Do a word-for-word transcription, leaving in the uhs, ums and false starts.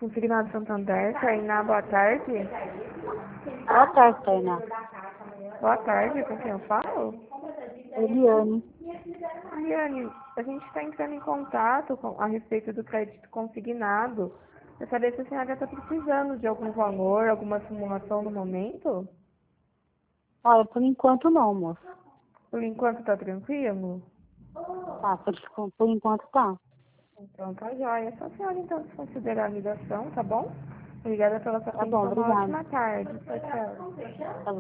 Consignado Santander, Tainá, boa tarde. Boa tarde, Tainá. Boa tarde, com quem eu falo? Eliane. Eliane, a gente está entrando em contato com, a respeito do crédito consignado. Eu saber se a senhora está precisando de algum valor, alguma simulação no momento? Olha, por enquanto não, moço. Por enquanto está tranquilo? Tá, por, por enquanto tá. Então tá jóia. É só a senhora então se considerar a ligação, tá bom? Obrigada pela sua Tá bom, atenção. Uma obrigada. ótima tarde. Tchau, tchau. Tá